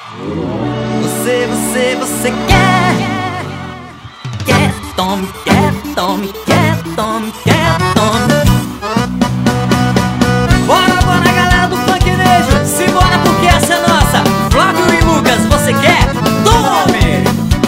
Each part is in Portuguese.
Você quer? Quer, tome, quer, tome, quer, tome, quer, tome. Bora, bora, galera do Funknejo, simbora porque essa é nossa. Flávio e Lucas, você quer? Tome!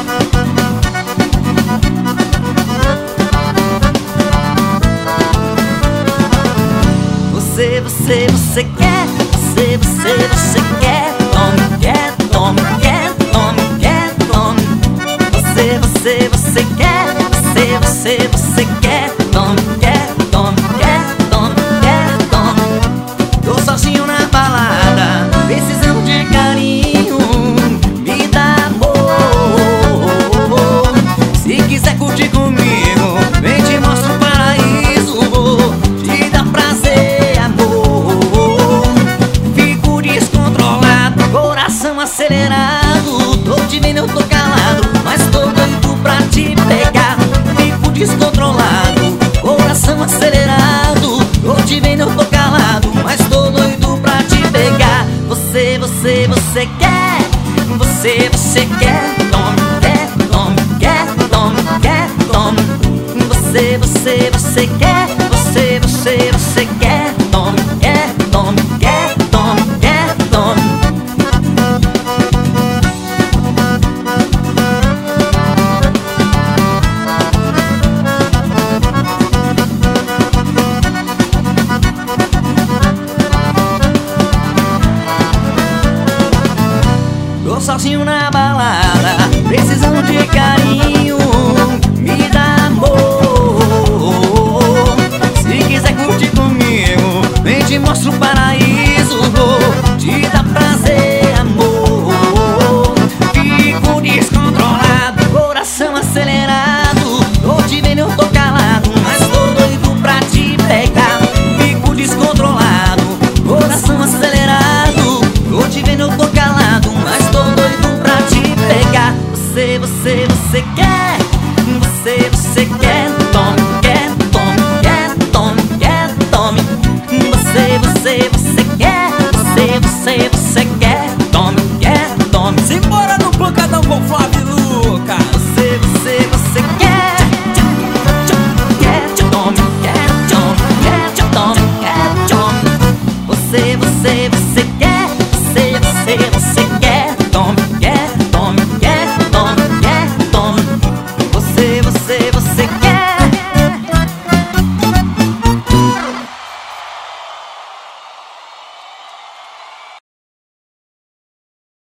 Você quer? Você quer? Tome, quer, tome, quer, tome, quer, tome. Você quer? Você quer? Tome, quer, tome, quer, tome, quer, tome. Tô sozinho na balada, precisando de carinho, me dá amor. Se quiser curtir comigo, vem te mostro o paraíso, vou te dar prazer, amor. Fico descontrolado, coração acelerado, tô te vendo, eu tô calado, mas tô doido pra te pegar. Fico descontrolado, coração acelerado, tô te vendo, eu tô calado, mas tô doido pra te pegar. Você quer? Você quer? Tome, quer, tome, quer, tome, quer, tome. Você quer? Você quer? Tome, quer, tome, quer, tome, quer, tome. Tô sozinho na balada, precisando de carinho, me dá amor. Se quiser curtir comigo, vem te mostro